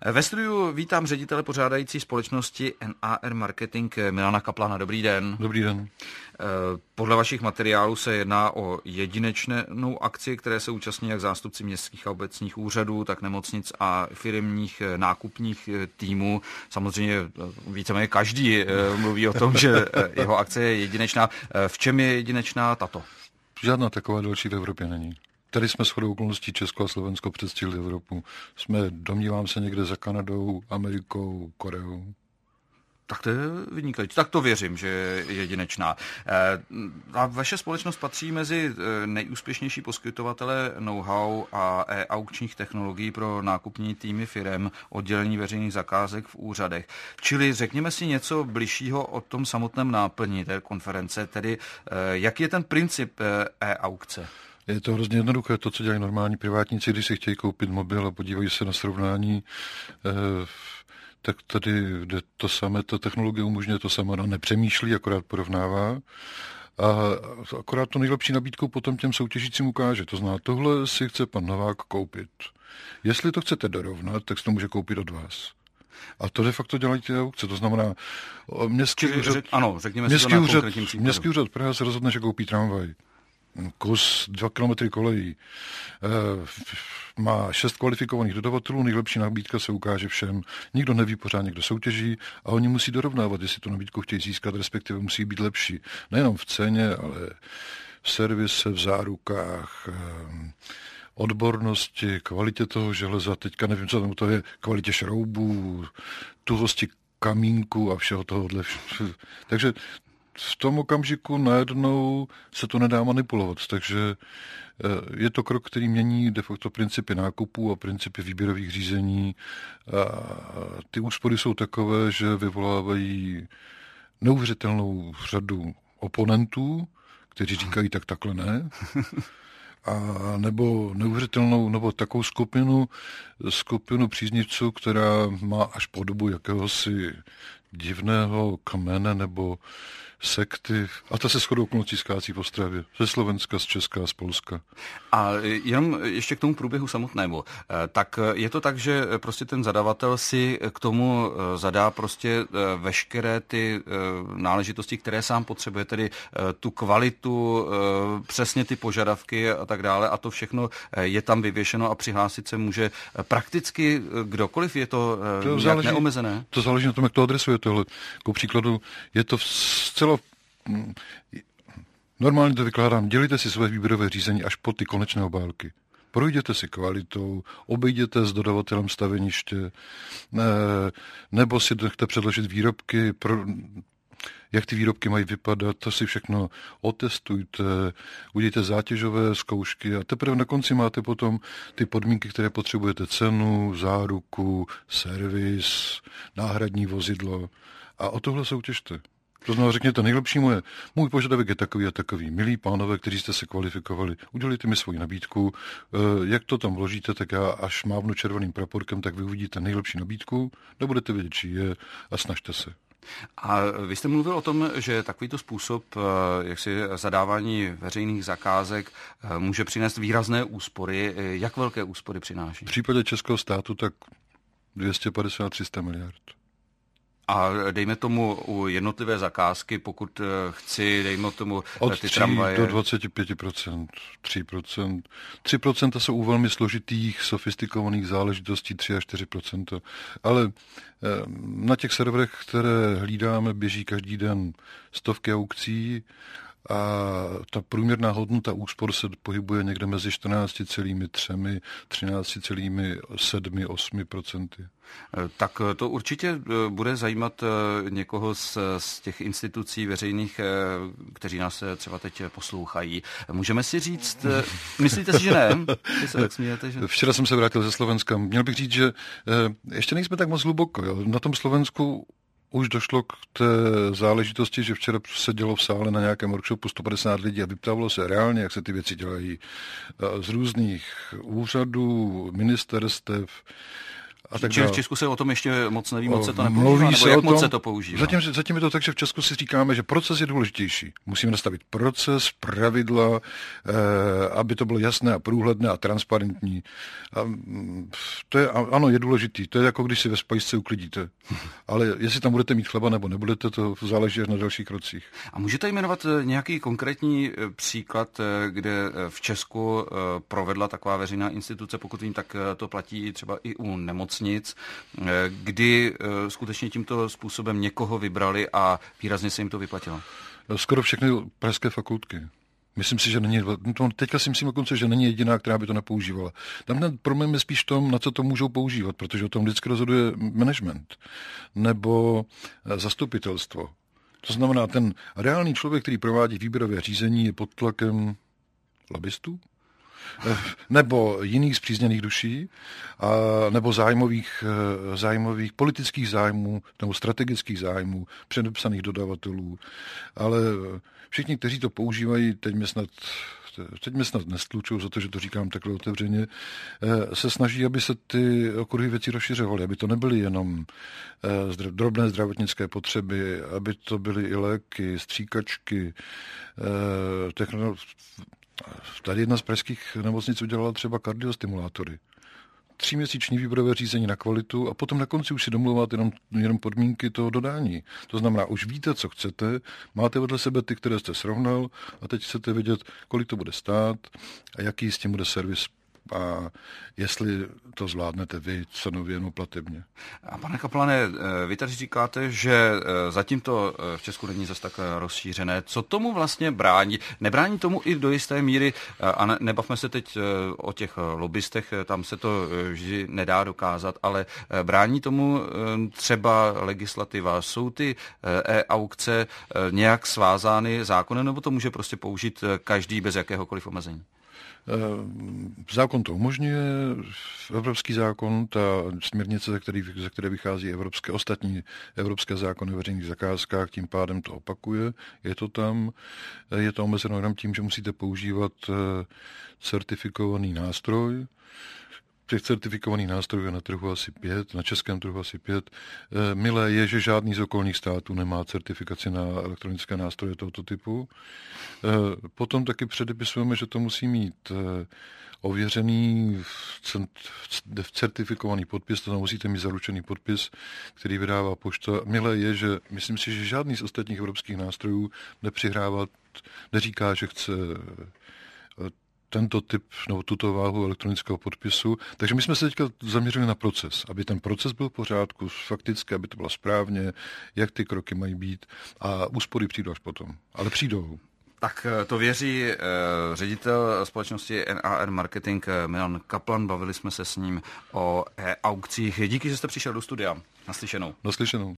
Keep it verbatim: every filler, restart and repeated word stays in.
Ve studiu vítám ředitele pořádající společnosti N A R Marketing Milana Kaplana. Dobrý den. Dobrý den. Podle vašich materiálů se jedná o jedinečnou akci, které se účastní jak zástupci městských a obecních úřadů, tak nemocnic a firemních nákupních týmů. Samozřejmě víceméně každý mluví o tom, že jeho akce je jedinečná. V čem je jedinečná tato? Žádná taková další v Evropě není. Tady jsme shodou okolností Česko a Slovensko předstihli Evropu. Jsme, domnívám se, někde za Kanadou, Amerikou, Koreou. Tak to je vynikající. Tak to věřím, že je jedinečná. A vaše společnost patří mezi nejúspěšnější poskytovatele know-how a e-aukčních technologií pro nákupní týmy firem, oddělení veřejných zakázek v úřadech. Čili řekněme si něco bližšího o tom samotném náplní té konference, tedy jaký je ten princip e-aukce? Je to hrozně jednoduché, to, co dělají normální privátníci, když si chtějí koupit mobil a podívají se na srovnání, eh, tak tady jde to samé, ta technologie umožňuje to samé, ona nepřemýšlí, akorát porovnává. A akorát to nejlepší nabídkou potom těm soutěžícím ukáže. To zná, tohle si chce pan Novák koupit. Jestli to chcete dorovnat, tak se to může koupit od vás. A to de facto dělají ty aukce, to znamená městský Čili, úřad, řek, ano, řekněme městský si to na úřad, konkrétním příkladu. Městský úřad Praha se rozhodne, že koupí tramvaj. Kus, dva kilometry kolejí, e, má šest kvalifikovaných dodavatelů, nejlepší nabídka se ukáže všem, nikdo neví pořádně, kdo soutěží a oni musí dorovnávat, jestli tu nabídku chtějí získat, respektive musí být lepší. Nejenom v ceně, ale v servise, v zárukách, e, odbornosti, kvalitě toho železa, teďka nevím, co tam to je, kvalitě šroubů, tuhosti kamínku a všeho tohohle. Takže v tom okamžiku najednou se to nedá manipulovat, takže je to krok, který mění de facto principy nákupů a principy výběrových řízení. A ty úspory jsou takové, že vyvolávají neuvěřitelnou řadu oponentů, kteří říkají tak takhle ne, a nebo neuvěřitelnou, nebo takovou skupinu, skupinu příznivců, která má až podobu jakéhosi divného kmene nebo sekty. A ta se shodou okolností skácí v Ostravě. Ze Slovenska, z Česka, z Polska. A jenom ještě k tomu průběhu samotnému. Tak je to tak, že prostě ten zadavatel si k tomu zadá prostě veškeré ty náležitosti, které sám potřebuje, tedy tu kvalitu, přesně ty požadavky a tak dále. A to všechno je tam vyvěšeno a přihlásit se může prakticky kdokoliv. Je to, to nějak záleží, neomezené? To záleží na tom, jak to adresuje tohle. Ku příkladu je to zcela normálně to vykládám, dělejte si své výběrové řízení až po ty konečné obálky. Projděte si kvalitou, obejděte s dodavatelem staveniště, ne, nebo si nechte předložit výrobky, pro, jak ty výrobky mají vypadat, to si všechno otestujte, udějte zátěžové zkoušky a teprve na konci máte potom ty podmínky, které potřebujete, cenu, záruku, servis, náhradní vozidlo a o tohle soutěžte. To znamená, řekněte, nejlepší moje, můj požadavek je takový a takový. Milí pánové, kteří jste se kvalifikovali, udělejte mi svoji nabídku. Jak to tam vložíte, tak já až mávnu červeným praporkem, tak vy uvidíte nejlepší nabídku, nebudete vědět, čí je a snažte se. A vy jste mluvil o tom, že takovýto způsob jaksi zadávání veřejných zakázek může přinést výrazné úspory. Jak velké úspory přináší? V případě českého státu tak dvě stě padesát až tři sta miliard. A dejme tomu u jednotlivé zakázky, pokud chci, dejme tomu od ty tramvaje. do dvacet pět procent, tři procenta. tři procenta jsou u velmi složitých, sofistikovaných záležitostí tři až čtyři procenta. Ale na těch serverech, které hlídáme, běží každý den stovky aukcí a ta průměrná hodnota úspor se pohybuje někde mezi čtrnáct celá tři, třináct celá sedm, osm procenty. Tak to určitě bude zajímat někoho z, z těch institucí veřejných, kteří nás třeba teď poslouchají. Můžeme si říct, myslíte si, že ne? Se tak smějete, že... Včera jsem se vrátil ze Slovenska. Měl bych říct, že ještě nejsme tak moc hluboko. Jo. Na tom Slovensku už došlo k té záležitosti, že včera se dělo v sále na nějakém workshopu sto padesát lidí a vyptávalo se reálně, jak se ty věci dělají z různých úřadů, ministerstev. a tak Čili dále. v Česku se o tom ještě moc neví, moc se to Mluví nepoužívá, nebo se jak o tom, moc se to používá? Zatím, zatím je to tak, že v Česku si říkáme, že proces je důležitější. Musíme nastavit proces, pravidla, eh, aby to bylo jasné a průhledné a transparentní. A to je, ano, je důležitý. To je jako když si ve spajsce uklidíte. Ale jestli tam budete mít chleba nebo nebudete, to záleží až na dalších krocích. A můžete jmenovat nějaký konkrétní příklad, kde v Česku provedla taková veřejná instituce, pokud vím, tak to platí třeba i u nemocnic, kdy skutečně tímto způsobem někoho vybrali a výrazně se jim to vyplatilo? Skoro všechny pražské fakultky. Myslím si, že není, teďka si myslím dokonce, že není jediná, která by to nepoužívala. Tam ten problém je spíš v tom, na co to můžou používat, protože o tom vždycky rozhoduje management nebo zastupitelstvo. To znamená, ten reálný člověk, který provádí výběrové řízení, je pod tlakem lobbystů nebo jiných spřízněných duší, a, nebo zájmových, zájmových politických zájmů nebo strategických zájmů, předepsaných dodavatelů. Ale všichni, kteří to používají, teď mě snad, teď mě snad nestlučují za to, že to říkám takhle otevřeně, se snaží, aby se ty okruhy věcí rozšiřovaly, aby to nebyly jenom drobné zdravotnické potřeby, aby to byly i léky, stříkačky, technologie. Tady jedna z pražských nemocnic udělala třeba kardiostimulátory. Tříměsíční výběrové řízení na kvalitu a potom na konci už si domluváte jenom, jenom podmínky toho dodání. To znamená, už víte, co chcete, máte vedle sebe ty, které jste srovnal a teď chcete vědět, kolik to bude stát a jaký s tím bude servis a jestli to zvládnete vy cenově nebo platebně. A pane Kaplane, vy tady říkáte, že zatím to v Česku není zase tak rozšířené. Co tomu vlastně brání? Nebrání tomu i do jisté míry, a ne, nebavme se teď o těch lobbystech, tam se to vždy nedá dokázat, ale brání tomu třeba legislativa. Jsou ty e-aukce nějak svázány zákonem, nebo to může prostě použít každý bez jakéhokoliv omezení? Zákon to umožňuje, evropský zákon, ta směrnice, ze které, ze které vychází evropské, ostatní evropské zákony o veřejných zakázkách, tím pádem to opakuje, je to tam, je to omezeno jenom tím, že musíte používat certifikovaný nástroj. Těch certifikovaných nástrojů je na trhu asi pět, na českém trhu asi pět. Milé je, že žádný z okolních států nemá certifikaci na elektronické nástroje tohoto typu. Potom taky předepisujeme, že to musí mít ověřený certifikovaný podpis, to znamená, musíte mít zaručený podpis, který vydává pošta. Milé je, že myslím si, že žádný z ostatních evropských nástrojů nepřihrává, neříká, že chce tento typ nebo tuto váhu elektronického podpisu. Takže my jsme se teďka zaměřili na proces, aby ten proces byl v pořádku, fakticky, aby to bylo správně, jak ty kroky mají být a úspory přijdou až potom. Ale přijdou. Tak to věří eh, ředitel společnosti N A R Marketing Milan Kaplan. Bavili jsme se s ním o e-aukcích. Díky, že jste přišel do studia. Naslyšenou. Naslyšenou.